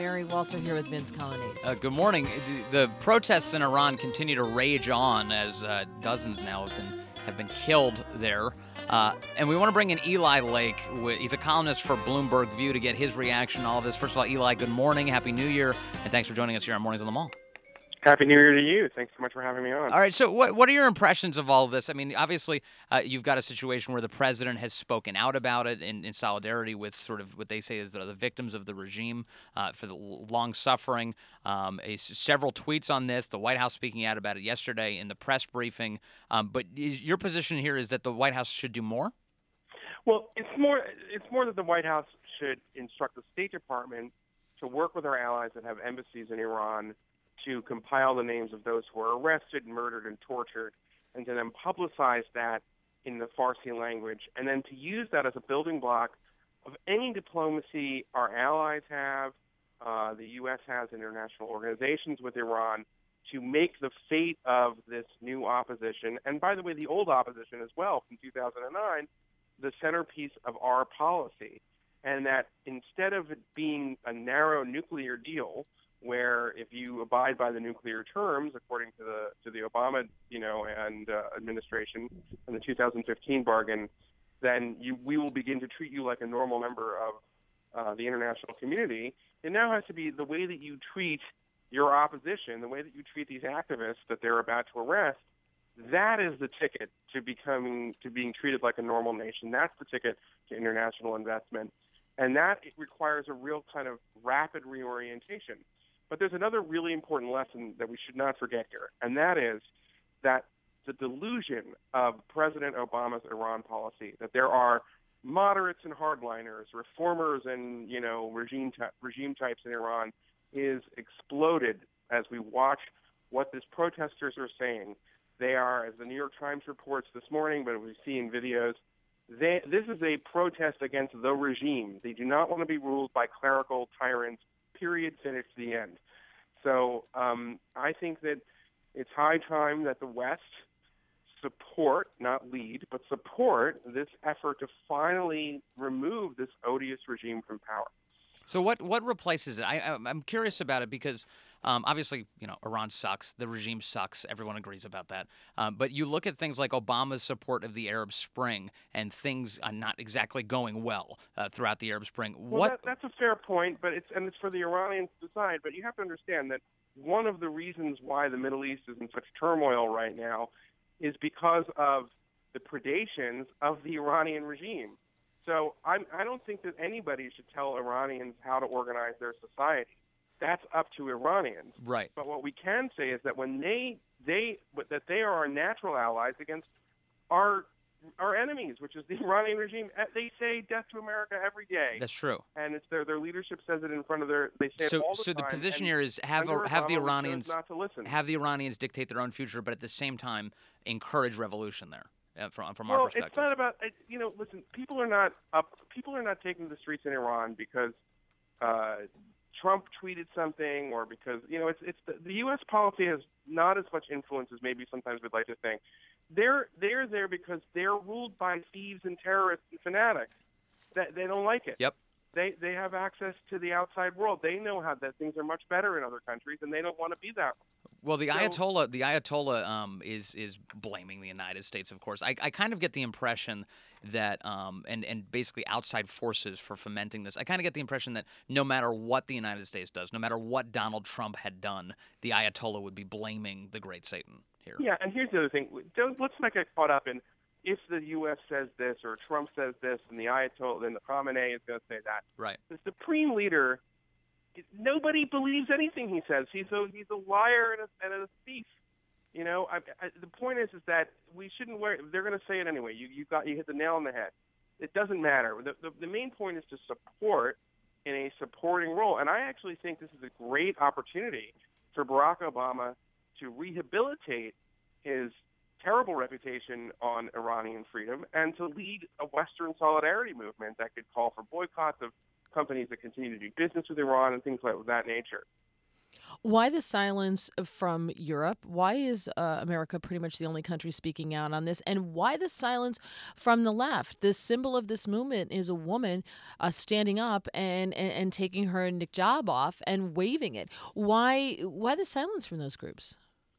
Mary Walter here with Vince Colonnese. Good morning. The protests in Iran continue to rage on as dozens now have been killed there. And we want to bring in Eli Lake. He's a columnist for Bloomberg View to get his reaction to all of this. First of all, Eli, good morning. Happy New Year. And thanks for joining us here on Mornings on the Mall. Happy New Year to you. Thanks so much for having me on. All right, so what are your impressions of all of this? I mean, obviously, you've got a situation where the president has spoken out about it in solidarity with sort of what they say is the victims of the regime for the long suffering. Several tweets on this. The White House speaking out about it yesterday in the press briefing. But your position here is that the White House should do more? Well, it's more that the White House should instruct the State Department to work with our allies that have embassies in Iran to compile the names of those who were arrested, murdered, and tortured, and to then publicize that in the Farsi language, and then to use that as a building block of any diplomacy our allies have, the U.S. has international organizations with Iran, to make the fate of this new opposition, and by the way, the old opposition as well from 2009, the centerpiece of our policy. And that instead of it being a narrow nuclear deal, where if you abide by the nuclear terms, according to the Obama, and administration and the 2015 bargain, then we will begin to treat you like a normal member of the international community. It now has to be the way that you treat your opposition, the way that you treat these activists that they're about to arrest. That is the ticket to being treated like a normal nation. That's the ticket to international investment, and that it requires a real kind of rapid reorientation. But there's another really important lesson that we should not forget here, and that is that the delusion of President Obama's Iran policy, that there are moderates and hardliners, reformers and regime types in Iran, is exploded as we watch what these protesters are saying. They are, as the New York Times reports this morning, but we've seen videos, this is a protest against the regime. They do not want to be ruled by clerical tyrants, period, finish, the end. So I think that it's high time that the West support, not lead, but support this effort to finally remove this odious regime from power. So what replaces it? I'm curious about it because obviously, Iran sucks. The regime sucks. Everyone agrees about that. But you look at things like Obama's support of the Arab Spring, and things are not exactly going well throughout the Arab Spring. Well, that's a fair point, but it's for the Iranians to decide. But you have to understand that one of the reasons why the Middle East is in such turmoil right now is because of the predations of the Iranian regime. So I don't think that anybody should tell Iranians how to organize their society. That's up to Iranians. Right. But what we can say is that when they are our natural allies against our enemies, which is the Iranian regime, they say death to America every day. That's true. And it's their leadership says it in front of they say it all the time. So the position here is have the Iranians not to listen. Have the Iranians dictate their own future, but at the same time encourage revolution there. From our perspective. It's not about listen. People are not taking to the streets in Iran because Trump tweeted something, or because it's the U.S. policy has not as much influence as maybe sometimes we'd like to think. They're there because they're ruled by thieves and terrorists and fanatics. That they don't like it. Yep. They have access to the outside world. They know how that things are much better in other countries, and they don't want to be that. Well, the Ayatollah is blaming the United States, of course. I kind of get the impression that and basically outside forces for fomenting this. I kind of get the impression that no matter what the United States does, no matter what Donald Trump had done, the Ayatollah would be blaming the great Satan here. Yeah, and here's the other thing. Let's not get caught up in if the U.S. says this or Trump says this, and the Ayatollah, then the Khamenei is going to say that. Right. The supreme leader. Nobody believes anything he says. He's a liar and a thief. The point is that we shouldn't worry. They're going to say it anyway. You hit the nail on the head. It doesn't matter. The main point is to support in a supporting role. And I actually think this is a great opportunity for Barack Obama to rehabilitate his terrible reputation on Iranian freedom and to lead a Western solidarity movement that could call for boycotts of companies that continue to do business with Iran and things like that nature. Why the silence from Europe? Why is America pretty much the only country speaking out on this? And why the silence from the left? The symbol of this movement is a woman standing up and taking her niqab off and waving it. Why the silence from those groups?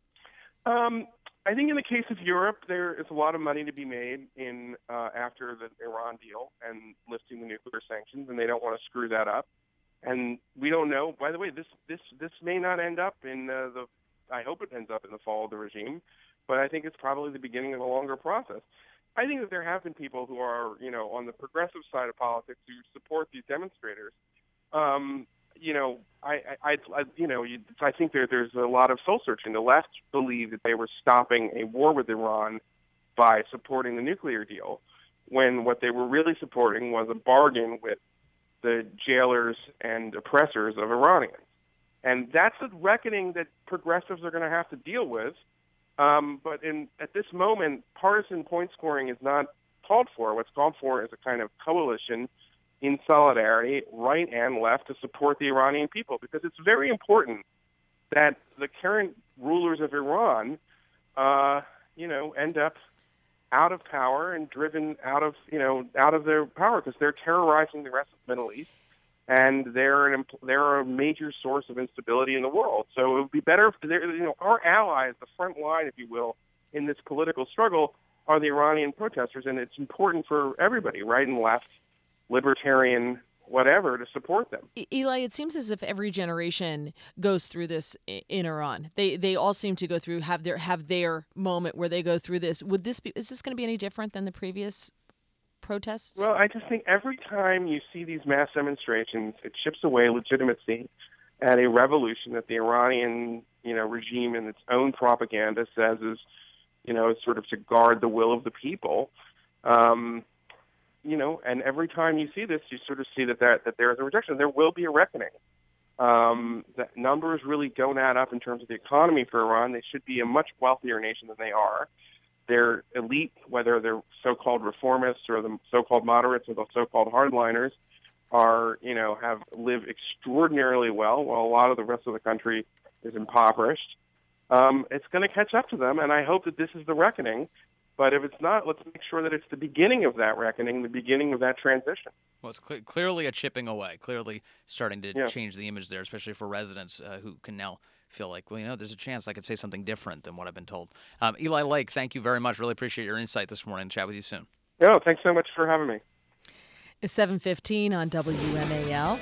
I think in the case of Europe, there is a lot of money to be made in after the Iran deal and lifting the nuclear sanctions, and they don't want to screw that up. And we don't know. By the way, this may not end up in the. I hope it ends up in the fall of the regime, but I think it's probably the beginning of a longer process. I think that there have been people who are, on the progressive side of politics who support these demonstrators. I think there's a lot of soul searching. The left believed that they were stopping a war with Iran by supporting the nuclear deal, when what they were really supporting was a bargain with the jailers and oppressors of Iranians. And that's a reckoning that progressives are going to have to deal with. But at this moment, partisan point scoring is not called for. What's called for is a kind of coalition in solidarity, right and left, to support the Iranian people, because it's very important that the current rulers of Iran, end up out of power and driven out of their power, because they're terrorizing the rest of the Middle East, and they're a major source of instability in the world. So it would be better if our allies, the front line, if you will, in this political struggle, are the Iranian protesters, and it's important for everybody, right and left, libertarian, whatever, to support them. Eli, it seems as if every generation goes through this in Iran. They all seem to go through have their moment where they go through this. Is this going to be any different than the previous protests? Well, I just think every time you see these mass demonstrations, it chips away legitimacy at a revolution that the Iranian regime and its own propaganda says is sort of to guard the will of the people. And every time you see this, you sort of see that there is a rejection. There will be a reckoning. The numbers really don't add up in terms of the economy for Iran. They should be a much wealthier nation than they are. Their elite, whether they're so-called reformists or the so-called moderates or the so-called hardliners, have lived extraordinarily well, while a lot of the rest of the country is impoverished. It's going to catch up to them, and I hope that this is the reckoning. But if it's not, let's make sure that it's the beginning of that reckoning, the beginning of that transition. Well, it's clearly a chipping away, clearly starting to change the image there, especially for residents who can now feel like, there's a chance I could say something different than what I've been told. Eli Lake, thank you very much. Really appreciate your insight this morning. Chat with you soon. No, thanks so much for having me. It's 7:15 on WMAL.